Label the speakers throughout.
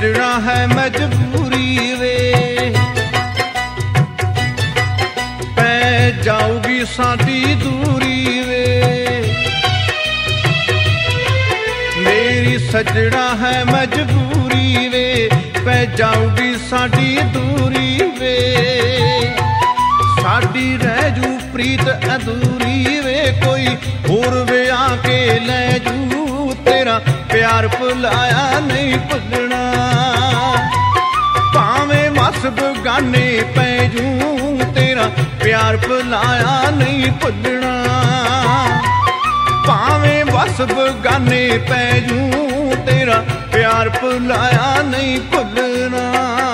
Speaker 1: सजना है मजबूरी वे, पै जाऊगी साडी दूरी वे। मेरी सजना है मजबूरी वे, पै जाऊगी साडी दूरी वे। साडी रह जू प्रीत अधूरी वे, कोई होर वे आके ले जू। तेरा प्यार भुलाया नहीं भुलना, भावें मस बगाने पै जू। तेरा प्यार भुलाया नहीं भुलना, भावें बस बगाने पै जू। तेरा प्यार भुलाया नहीं भुलना।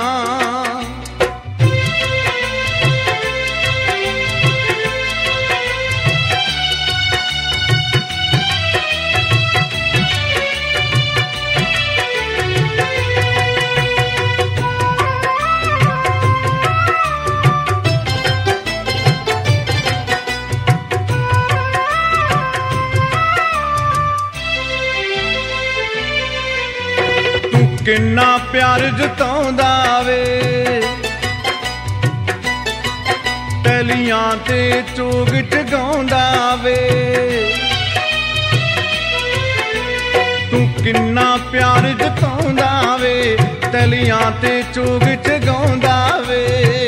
Speaker 1: किन्ना प्यार जताउंदा वे, टैलियां ते चोग चगाउंदा वे। तू किन्ना प्यार जताउंदा वे, टैलियां ते चोग चगाउंदा वे।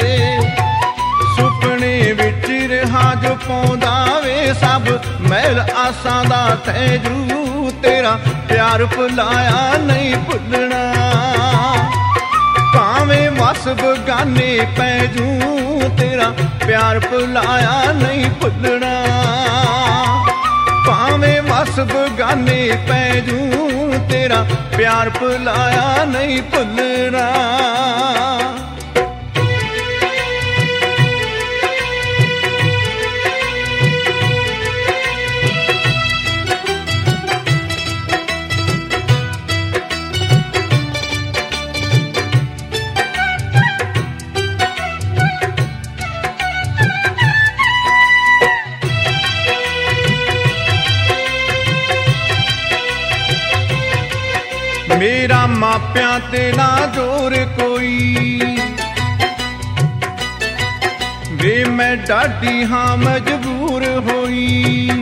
Speaker 1: सुपने विच रहा जो पाउंदा वे, सब महल आसां दा तैजू। तेरा प्यार भुलाया नहीं भुलना, भावें वस बगाने पै जू। तेरा प्यार भुलाया नहीं भुलना, भावें वस बगाने पै जू। तेरा प्यार भुलाया नहीं भुलना। मेरा मापियां ते ना जोर कोई वे, मैं डाडी हाँ मजबूर होई।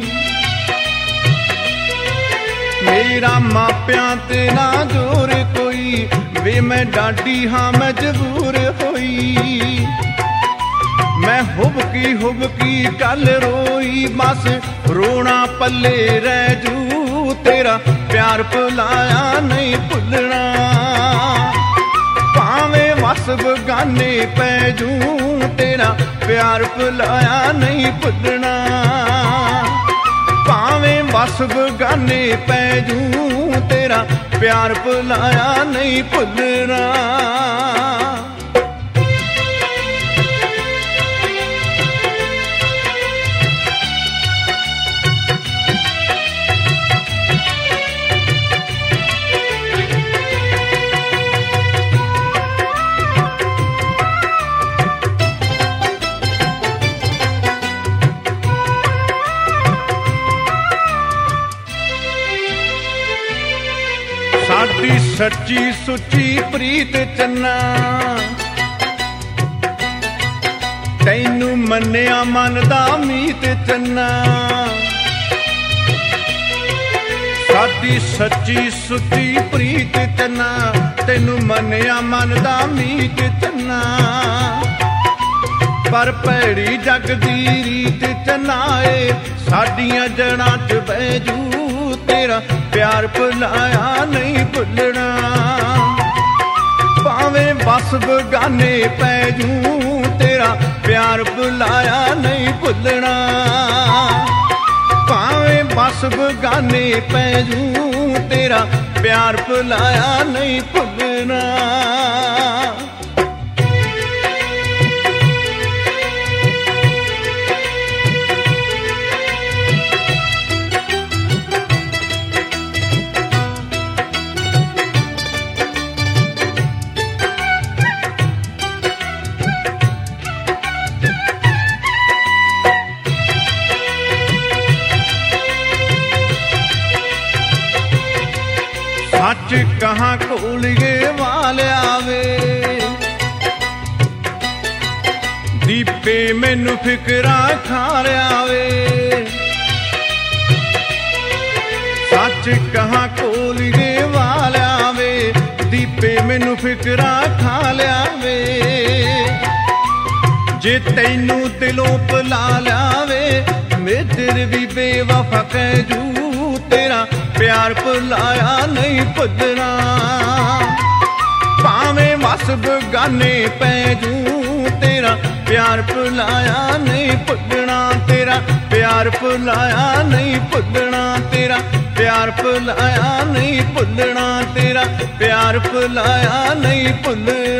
Speaker 1: मेरा मापियां ते ना जोर कोई वे, मैं डाडी हाँ मजबूर होई। मैं हुबकी कल रोई, बस रोना पल्ले रह जू। तेरा प्यार भुलाया नहीं भुलना, भावें वस बगाने पै जू। तेरा प्यार भुलाया नहीं भुलना, भावें वस बगाने पै जू। तेरा प्यार भुलाया नहीं भुलना। साडी सच्ची सुची प्रीत चन्ना, तैनू मन्निया मन दा मीत चन्ना। साडी सच्ची सुची प्रीत चन्ना, तैनू मन्निया मन दा मीत चन्ना। पर भैड़ी जग दी रीत चन्नाए, साडियां जड़ां च बैजू। तेरा प्यार भुलाया नहीं भुलना, भावें बस बगाने पै जू। तेरा प्यार भुलाया नहीं भुलना, भावें बस बगाने पै जू। तेरा प्यार भुलाया नहीं भुलना। सच कहाँ कोलिए वालिया वे दीपे मैनू फिकरा खा लिया वे सच कहाँ कोलिए वालिया वे दीपे मैनू फिकरा खा लिया वे जे तैनू दिलों भुला लिया वे मेरे भी बेवफा कहजू तेरा प्यार भुलाया नहीं भुलना भावें वस बगाने पैजू तेरा प्यार भुलाया नहीं भुलना तेरा प्यार भुलाया नहीं भुलना तेरा प्यार भुलाया नहीं भुलना तेरा प्यार भुलाया नहीं भुलना